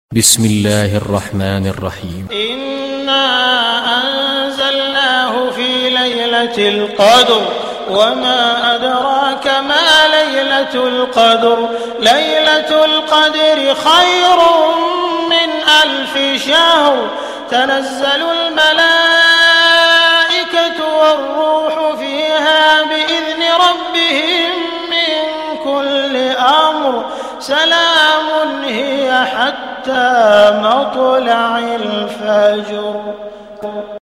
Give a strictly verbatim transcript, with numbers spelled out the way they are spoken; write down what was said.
بسم الله الرحمن الرحيم إنا أنزلناه في ليلة القدر وما أدراك ما ليلة القدر ليلة القدر خير من ألف شهر تنزل الملائكة والروح فيها بإذن ربهم من كل أمر سلام هي حتى مطلع الفجر.